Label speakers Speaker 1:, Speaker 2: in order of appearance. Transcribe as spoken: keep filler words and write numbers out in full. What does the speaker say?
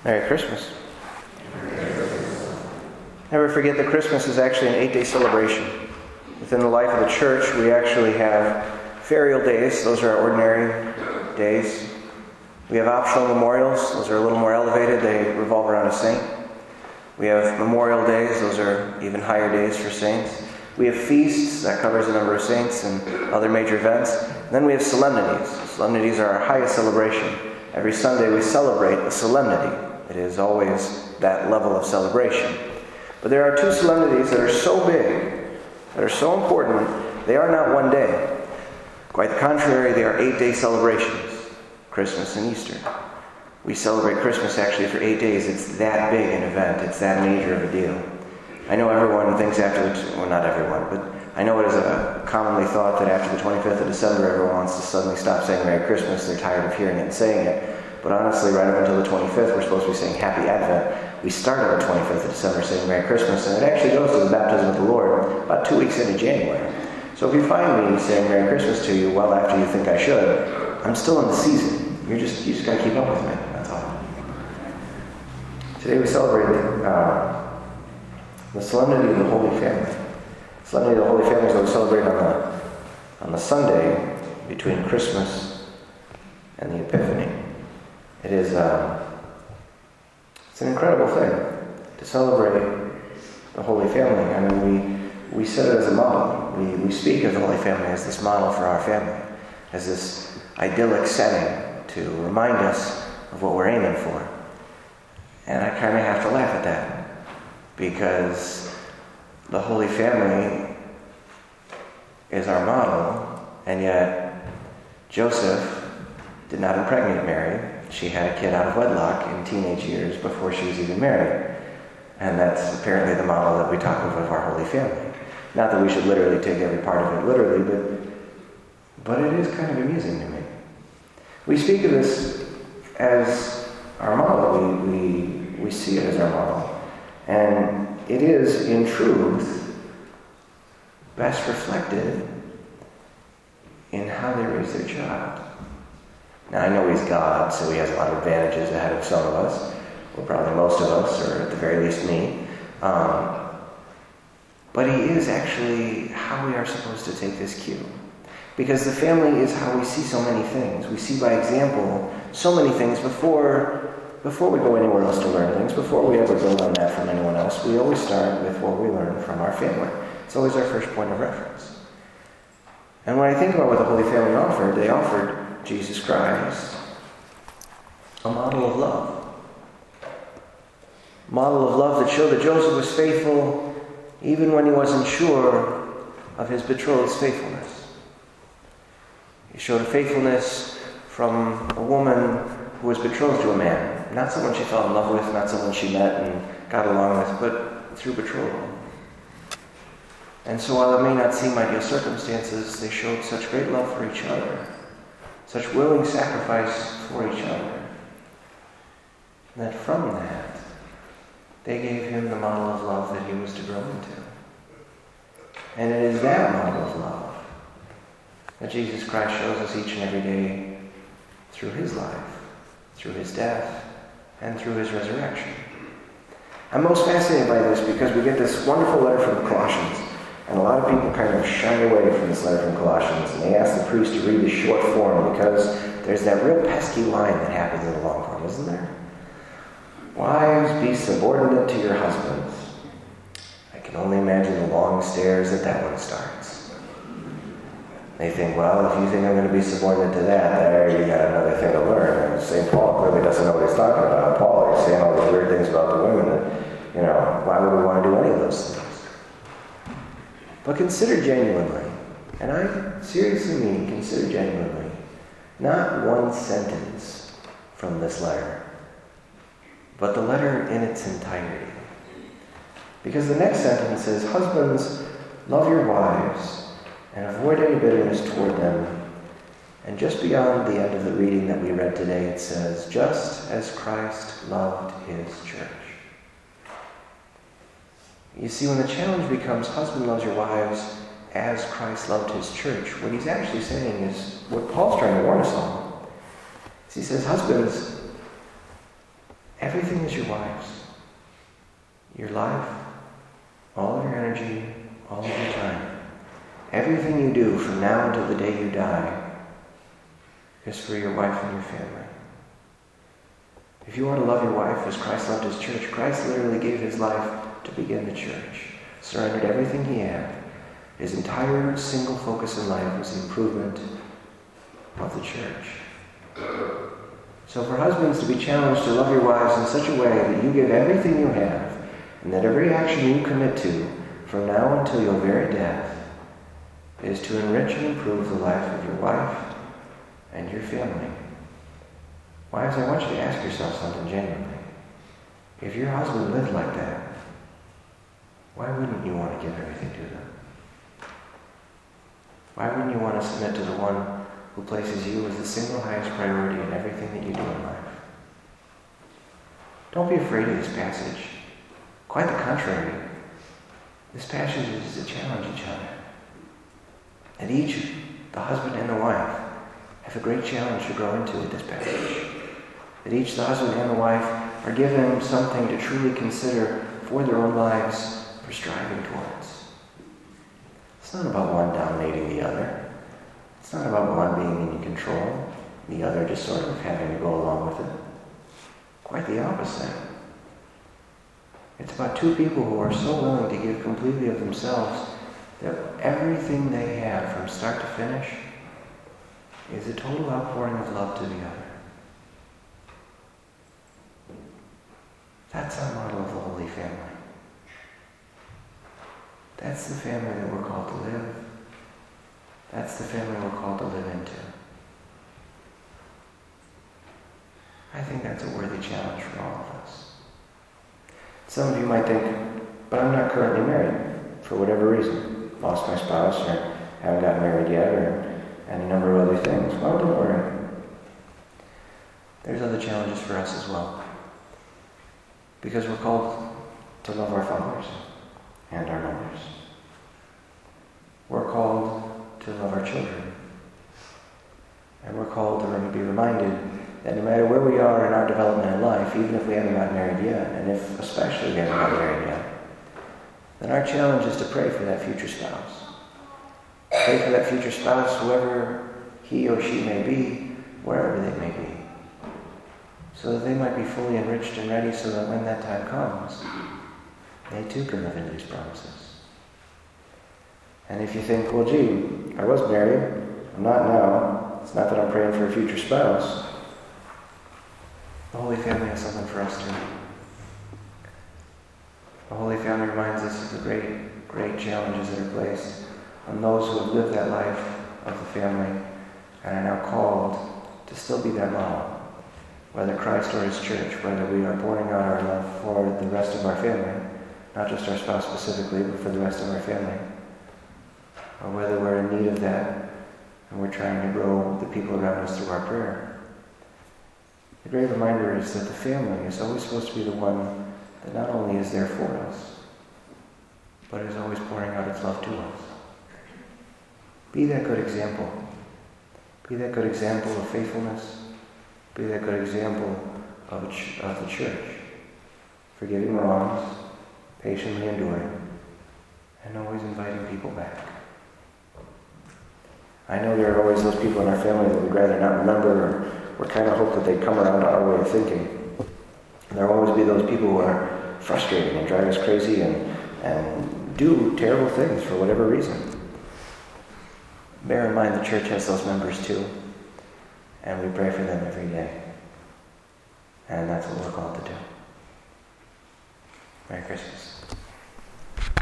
Speaker 1: Merry Christmas. Never forget that Christmas is actually an eight-day celebration. Within the life of the church, we actually have ferial days. Those are our ordinary days. We have optional memorials. Those are a little more elevated. They revolve around a saint. We have memorial days. Those are even higher days for saints. We have feasts. That covers a number of saints and other major events. And then we have solemnities. Solemnities are our highest celebration. Every Sunday we celebrate a solemnity. It is always that level of celebration. But there are two solemnities that are so big, that are so important, they are not one day. Quite the contrary, they are eight-day celebrations, Christmas and Easter. We celebrate Christmas actually for eight days. It's that big an event. It's that major of a deal. I know everyone thinks after the, well, not everyone, but I know it is a commonly thought that after the twenty-fifth of December, everyone wants to suddenly stop saying Merry Christmas. They're tired of hearing it and saying it. But honestly, right up until the twenty-fifth, we're supposed to be saying Happy Advent. We start on the twenty-fifth of December saying Merry Christmas, and it actually goes to the baptism of the Lord about two weeks into January. So if you find me saying Merry Christmas to you well after you think I should, I'm still in the season. You're just, you just got to keep up with me. That's all. Today we celebrate uh, the Solemnity of the Holy Family. The Solemnity of the Holy Family is what we celebrate on the, on the Sunday between Christmas and the Epiphany. It is uh, it's an incredible thing to celebrate the Holy Family. I mean, we, we set it as a model. We, we speak of the Holy Family as this model for our family, as this idyllic setting to remind us of what we're aiming for. And I kind of have to laugh at that, because the Holy Family is our model, and yet Joseph did not impregnate Mary. She had a kid out of wedlock in teenage years before she was even married. And that's apparently the model that we talk of of our Holy Family. Not that we should literally take every part of it literally, but but it is kind of amusing to me. We speak of this as our model. We, we, we see it as our model. And it is, in truth, best reflected in how they raise their child. Now, I know he's God, so he has a lot of advantages ahead of some of us, or probably most of us, or at the very least me. Um, but he is actually how we are supposed to take this cue. Because the family is how we see so many things. We see by example so many things before, before we go anywhere else to learn things, before we ever build on that from anyone else. We always start with what we learn from our family. It's always our first point of reference. And when I think about what the Holy Family offered, they offered Jesus Christ, a model of love. Model of love that showed that Joseph was faithful even when he wasn't sure of his betrothed's faithfulness. He showed a faithfulness from a woman who was betrothed to a man. Not someone she fell in love with, not someone she met and got along with, but through betrothal. And so while it may not seem ideal circumstances, they showed such great love for each other. Such willing sacrifice for each other, that from that, they gave him the model of love that he was to grow into. And it is that model of love that Jesus Christ shows us each and every day through his life, through his death, and through his resurrection. I'm most fascinated by this because we get this wonderful letter from Colossians. And a lot of people kind of shy away from this letter from Colossians, and they ask the priest to read the short form because there's that real pesky line that happens in the long form, isn't there? Wives, be subordinate to your husbands. I can only imagine the long stares that that one starts. They think, well, if you think I'm going to be subordinate to that, there you got another thing to learn. And Saint Paul clearly doesn't know what he's talking about. Paul is saying all these weird things about the women that, you know, why would we want to do any of those things? But consider genuinely, and I seriously mean consider genuinely, not one sentence from this letter, but the letter in its entirety. Because the next sentence says, husbands, love your wives and avoid any bitterness toward them. And just beyond the end of the reading that we read today, it says, just as Christ loved his church. You see, when the challenge becomes husband loves your wives as Christ loved his church, what he's actually saying is what Paul's trying to warn us on. He says, husbands, Everything is your wife's. Your life, all of your energy, all of your time. Everything you do from now until the day you die is for your wife and your family. If you want to love your wife as Christ loved his church, Christ literally gave his life to begin the church, surrendered everything he had. His entire single focus in life was the improvement of the church. So for husbands to be challenged to love your wives in such a way that you give everything you have, and that every action you commit to from now until your very death is to enrich and improve the life of your wife and your family. Wives, I want you to ask yourself something genuinely. If your husband lived like that, why wouldn't you want to give everything to them? Why wouldn't you want to submit to the one who places you as the single highest priority in everything that you do in life? Don't be afraid of this passage. Quite the contrary. This passage is to challenge each other. And each, the husband and the wife, have a great challenge to grow into with this passage. That each, the husband and the wife, are given something to truly consider for their own lives for striving towards. It's not about one dominating the other. It's not about one being in control, the other just sort of having to go along with it. Quite the opposite. It's about two people who are so willing to give completely of themselves that everything they have from start to finish is a total outpouring of love to the other. That's our model of the Holy Family. That's the family that we're called to live. That's the family we're called to live into. I think that's a worthy challenge for all of us. Some of you might think, but I'm not currently married, for whatever reason. Lost my spouse, or haven't gotten married yet, or and a number of other things. Well, don't worry. There's other challenges for us as well. Because we're called to love our fathers and our mothers. We're called to love our children. And we're called to be reminded that no matter where we are in our development in life, even if we haven't gotten married yet, and if especially we haven't gotten married yet, then our challenge is to pray for that future spouse. Pray for that future spouse, whoever he or she may be, wherever they may be, so that they might be fully enriched and ready so that when that time comes, they too can live into these promises. And if you think, well, gee, I was married, I'm not now, it's not that I'm praying for a future spouse, the Holy Family has something for us too. The Holy Family reminds us of the great, great challenges that are placed on those who have lived that life of the family and are now called to still be that model, whether Christ or his church, whether we are pouring out our love for the rest of our family, not just our spouse specifically, but for the rest of our family, or whether we're in need of that and we're trying to grow the people around us through our prayer. The great reminder is that the family is always supposed to be the one that not only is there for us, but is always pouring out its love to us. Be that good example. Be that good example of faithfulness. Be that good example of, a ch- of the church. Forgiving wrongs, patiently enduring, and always inviting people back. I know there are always those people in our family that we'd rather not remember, or we kind of hope that they come around to our way of thinking. And there will always be those people who are frustrating and drive us crazy and, and do terrible things for whatever reason. Bear in mind the church has those members too, and we pray for them every day. And that's what we're called to do. Merry Christmas.